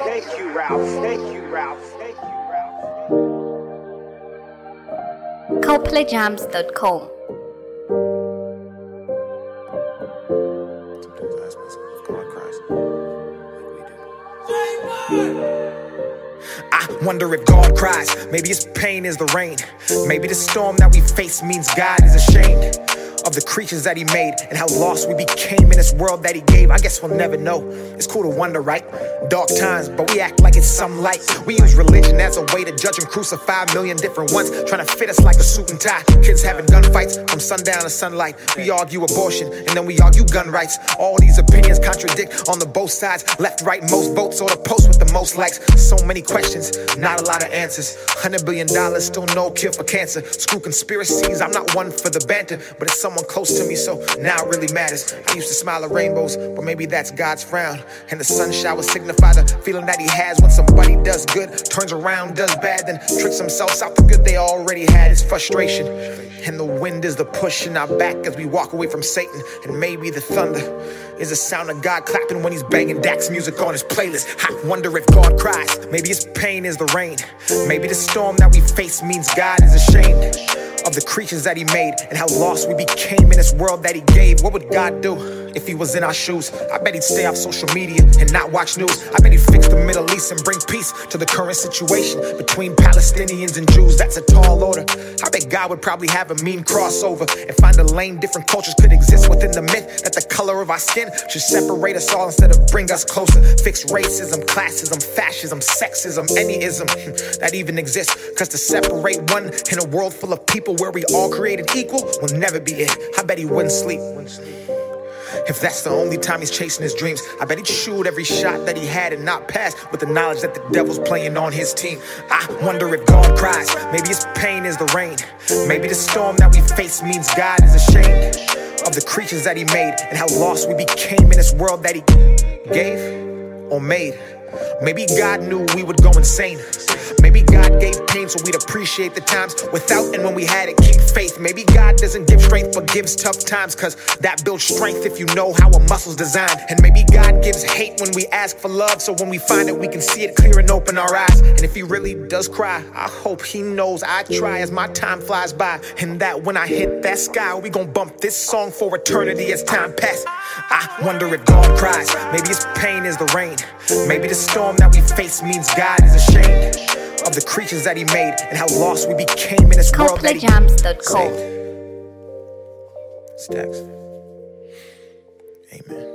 Thank you, Ralph. Thank you, Ralph. Thank you, Ralph. ColdplayJams.com. Sometimes I ask myself if God cries like we do. I wonder if God cries. Maybe his pain is the rain. Maybe the storm that we face means God is ashamed of the creatures that he made and how lost we became in this world that he gave. I guess we'll never know. It's cool to wonder, right? Dark times, but we act like it's some light. We use religion as a way to judge and crucify a million different ones, trying to fit us like a suit and tie. Kids having gunfights from sundown to sunlight. We argue abortion and then we argue gun rights. All these opinions contradict on the both sides. Left, right, most votes, or the post with the most likes. So many questions, not a lot of answers. $100 billion, still no cure for cancer. Screw conspiracies, I'm not one for the banter, but it's someone close to me, so now it really matters. I used to smile at rainbows, but maybe that's God's frown. And the sun shower signify the feeling that he has when somebody does good, turns around, does bad, then tricks themselves out the good they already had. It's frustration, and the wind is the push in our back as we walk away from Satan. And maybe the thunder is the sound of God clapping when he's banging Dax music on his playlist. I wonder if God cries. Maybe his pain is the rain. Maybe the storm that we face means God is ashamed of the creatures that he made and how lost we became in this world that he gave. What would God do if he was in our shoes? I bet he'd stay off social media and not watch news. I bet he'd fix the Middle East and bring peace to the current situation between Palestinians and Jews. That's a tall order. I bet God would probably have a mean crossover and find a lane different cultures could exist within the myth that the color of our skin should separate us all instead of bring us closer. Fix racism, classism, fascism, sexism, any ism that even exists. Cause to separate one in a world full of people where we all created equal will never be it. I bet he wouldn't sleep. If that's the only time he's chasing his dreams, I bet he'd shoot every shot that he had and not pass with the knowledge that the devil's playing on his team. I wonder if God cries. Maybe his pain is the rain. Maybe the storm that we face means God is ashamed of the creatures that he made and how lost we became in this world that he gave or made. Maybe God knew we would go insane. Maybe God gave pain so we'd appreciate the times without, and when we had it, keep faith. Maybe God doesn't give strength but gives tough times, cause that builds strength if you know how a muscle's designed. And maybe God gives hate when we ask for love, so when we find it we can see it clear and open our eyes. And if he really does cry, I hope he knows I try as my time flies by, and that when I hit that sky we gon' bump this song for eternity as time passes. I wonder if God cries. Maybe his pain is the rain. Maybe the storm that we face means God is ashamed of the creatures that he made and how lost we became in this world that he ColdplayJams.com. saved. Stacks. Amen.